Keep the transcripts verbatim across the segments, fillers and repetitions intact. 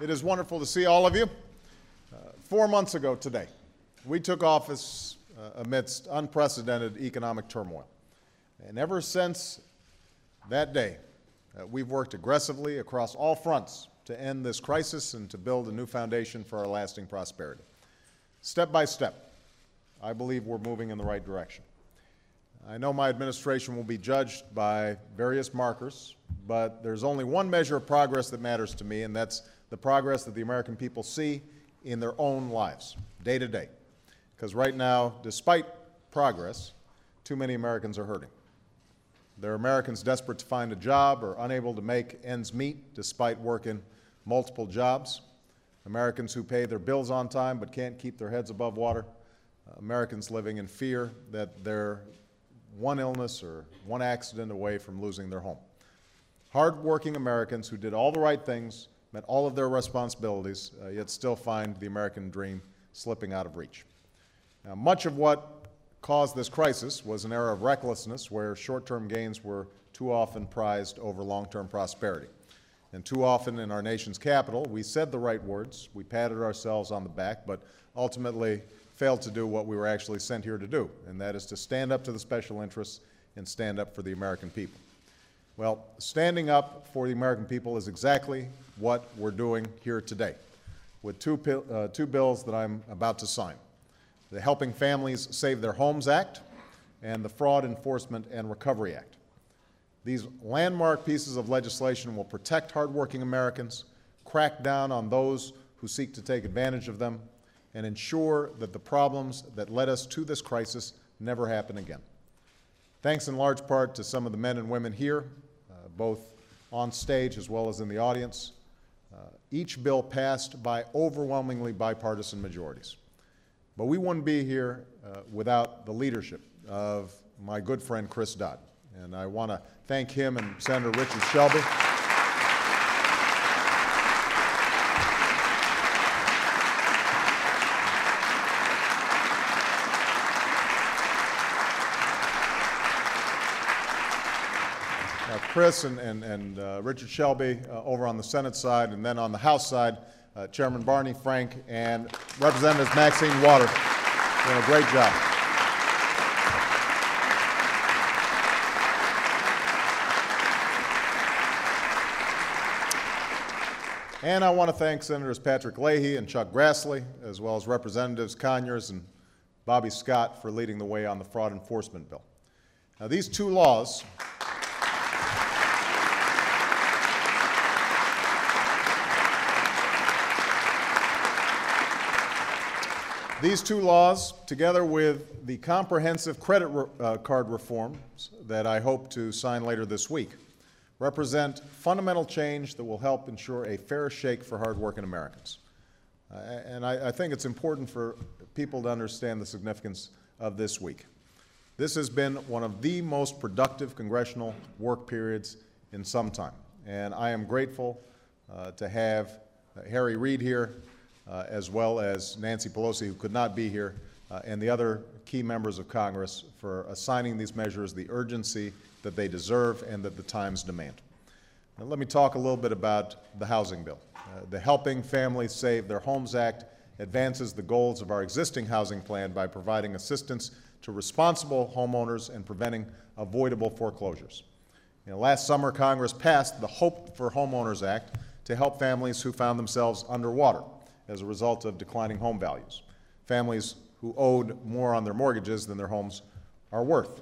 It is wonderful to see all of you. Uh, four months ago today, we took office uh, amidst unprecedented economic turmoil. And ever since that day, uh, we've worked aggressively across all fronts to end this crisis and to build a new foundation for our lasting prosperity. Step by step, I believe we're moving in the right direction. I know my administration will be judged by various markers, but there's only one measure of progress that matters to me, and that's the progress that the American people see in their own lives, day to day. Because right now, despite progress, too many Americans are hurting. There are Americans desperate to find a job or unable to make ends meet despite working multiple jobs. Americans who pay their bills on time but can't keep their heads above water. Uh, Americans living in fear that they're one illness or one accident away from losing their home. Hard-working Americans who did all the right things, met all of their responsibilities, uh, yet still find the American dream slipping out of reach. Now, much of what caused this crisis was an era of recklessness where short-term gains were too often prized over long-term prosperity. And too often in our nation's capital, we said the right words, we patted ourselves on the back, but ultimately failed to do what we were actually sent here to do, and that is to stand up to the special interests and stand up for the American people. Well, standing up for the American people is exactly what we're doing here today with two, uh, two bills that I'm about to sign. The Helping Families Save Their Homes Act and the Fraud Enforcement and Recovery Act. These landmark pieces of legislation will protect hardworking Americans, crack down on those who seek to take advantage of them, and ensure that the problems that led us to this crisis never happen again. Thanks in large part to some of the men and women here, uh, both on stage as well as in the audience. Uh, each bill passed by overwhelmingly bipartisan majorities. But we wouldn't be here uh, without the leadership of my good friend Chris Dodd. And I want to thank him and Senator Richard Shelby. Chris and, and, and uh, Richard Shelby uh, over on the Senate side, and then on the House side, uh, Chairman Barney Frank and Representatives Maxine Waters doing a great job. And I want to thank Senators Patrick Leahy and Chuck Grassley, as well as Representatives Conyers and Bobby Scott for leading the way on the fraud enforcement bill. Now, these two laws These two laws, together with the comprehensive credit re uh, card reforms that I hope to sign later this week, represent fundamental change that will help ensure a fair shake for hardworking Americans. Uh, and I, I think it's important for people to understand the significance of this week. This has been one of the most productive congressional work periods in some time. And I am grateful uh, to have uh, Harry Reid here, Uh, as well as Nancy Pelosi, who could not be here, uh, and the other key members of Congress for assigning these measures the urgency that they deserve and that the times demand. Now, let me talk a little bit about the housing bill. Uh, the Helping Families Save Their Homes Act advances the goals of our existing housing plan by providing assistance to responsible homeowners and preventing avoidable foreclosures. You know, last summer, Congress passed the Hope for Homeowners Act to help families who found themselves underwater as a result of declining home values, families who owed more on their mortgages than their homes are worth.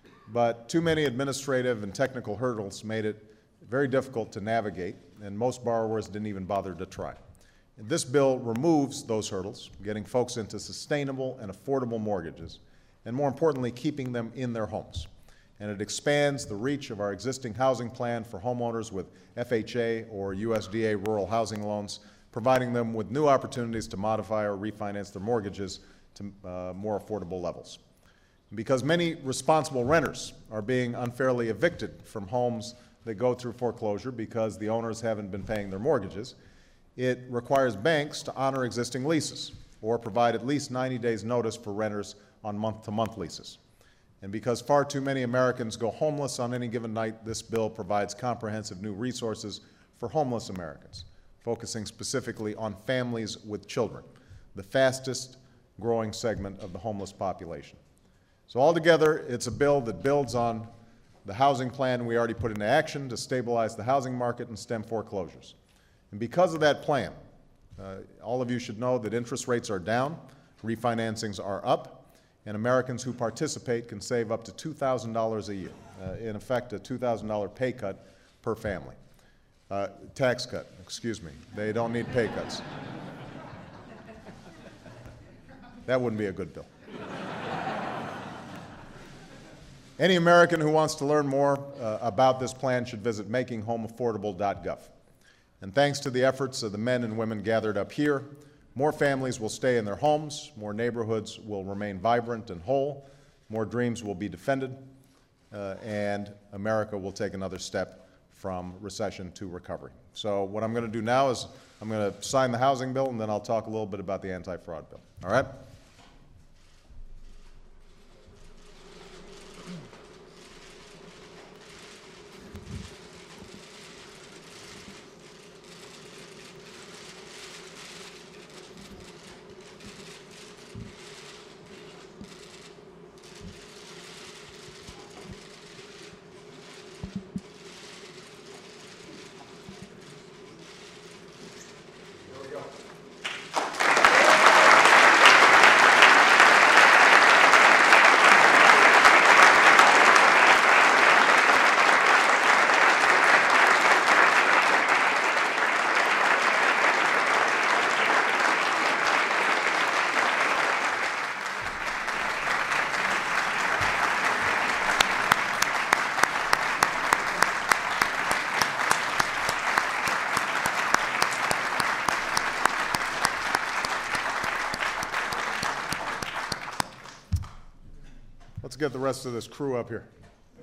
But too many administrative and technical hurdles made it very difficult to navigate, and most borrowers didn't even bother to try. And this bill removes those hurdles, getting folks into sustainable and affordable mortgages, and more importantly, keeping them in their homes. And it expands the reach of our existing housing plan for homeowners with F H A or U S D A rural housing loans, providing them with new opportunities to modify or refinance their mortgages to uh, more affordable levels. Because many responsible renters are being unfairly evicted from homes that go through foreclosure because the owners haven't been paying their mortgages, it requires banks to honor existing leases or provide at least ninety days notice for renters on month-to-month leases. And because far too many Americans go homeless on any given night, this bill provides comprehensive new resources for homeless Americans. focusing specifically on families with children, the fastest growing segment of the homeless population. So altogether, it's a bill that builds on the housing plan we already put into action to stabilize the housing market and stem foreclosures. And because of that plan, uh, all of you should know that interest rates are down, refinancings are up, and Americans who participate can save up to two thousand dollars a year, uh, in effect a two thousand dollar pay cut per family. Uh, tax cut, excuse me. They don't need pay cuts. That wouldn't be a good bill. Any American who wants to learn more uh, about this plan should visit making home affordable dot gov. And thanks to the efforts of the men and women gathered up here, more families will stay in their homes, more neighborhoods will remain vibrant and whole, more dreams will be defended, uh, and America will take another step from recession to recovery. So what I'm going to do now is I'm going to sign the housing bill, and then I'll talk a little bit about the anti-fraud bill. All right? Let's get the rest of this crew up here.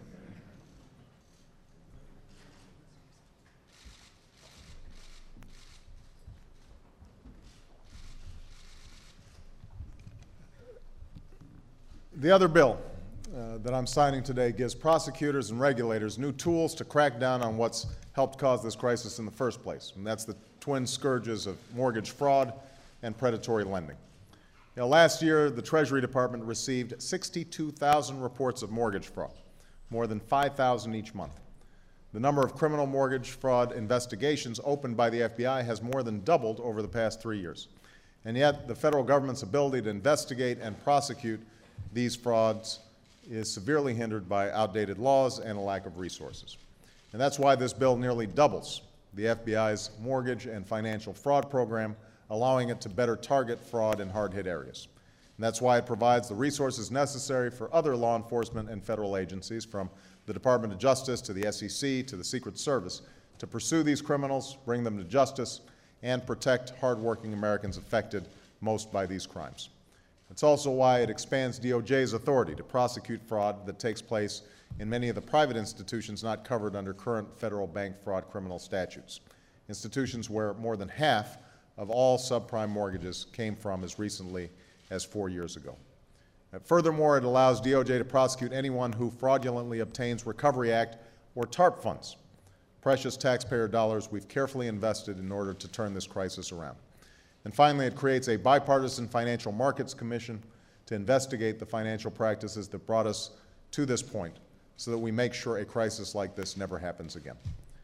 The other bill uh, that I'm signing today gives prosecutors and regulators new tools to crack down on what's helped cause this crisis in the first place, and that's the twin scourges of mortgage fraud and predatory lending. You know, last year, the Treasury Department received sixty-two thousand reports of mortgage fraud, more than five thousand each month. The number of criminal mortgage fraud investigations opened by the F B I has more than doubled over the past three years. And yet, the federal government's ability to investigate and prosecute these frauds is severely hindered by outdated laws and a lack of resources. And that's why this bill nearly doubles the F B I's mortgage and financial fraud program, allowing it to better target fraud in hard-hit areas. And that's why it provides the resources necessary for other law enforcement and federal agencies, from the Department of Justice to the S E C to the Secret Service, to pursue these criminals, bring them to justice, and protect hardworking Americans affected most by these crimes. It's also why it expands D O J's authority to prosecute fraud that takes place in many of the private institutions not covered under current federal bank fraud criminal statutes, institutions where more than half of all subprime mortgages came from as recently as four years ago. Furthermore, it allows D O J to prosecute anyone who fraudulently obtains Recovery Act or TARP funds, precious taxpayer dollars we've carefully invested in order to turn this crisis around. And finally, it creates a bipartisan Financial Markets Commission to investigate the financial practices that brought us to this point so that we make sure a crisis like this never happens again.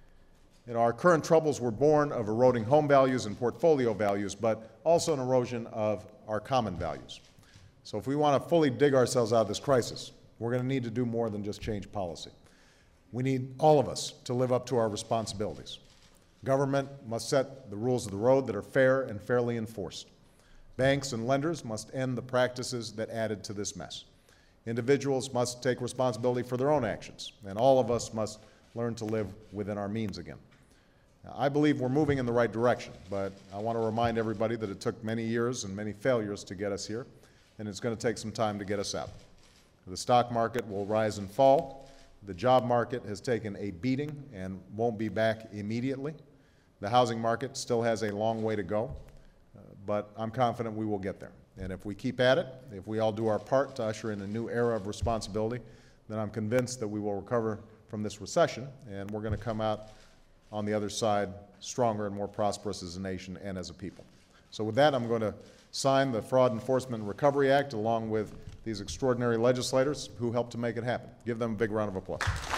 You know, our current troubles were born of eroding home values and portfolio values, but also an erosion of our common values. So if we want to fully dig ourselves out of this crisis, we're going to need to do more than just change policy. We need all of us to live up to our responsibilities. Government must set the rules of the road that are fair and fairly enforced. Banks and lenders must end the practices that added to this mess. Individuals must take responsibility for their own actions, and all of us must learn to live within our means again. Now, I believe we're moving in the right direction, but I want to remind everybody that it took many years and many failures to get us here, and it's going to take some time to get us out. The stock market will rise and fall. The job market has taken a beating and won't be back immediately. The housing market still has a long way to go, uh, but I'm confident we will get there. And if we keep at it, if we all do our part to usher in a new era of responsibility, then I'm convinced that we will recover from this recession, and we're going to come out on the other side stronger and more prosperous as a nation and as a people. So with that, I'm going to sign the Fraud Enforcement and Recovery Act along with these extraordinary legislators who helped to make it happen. Give them a big round of applause.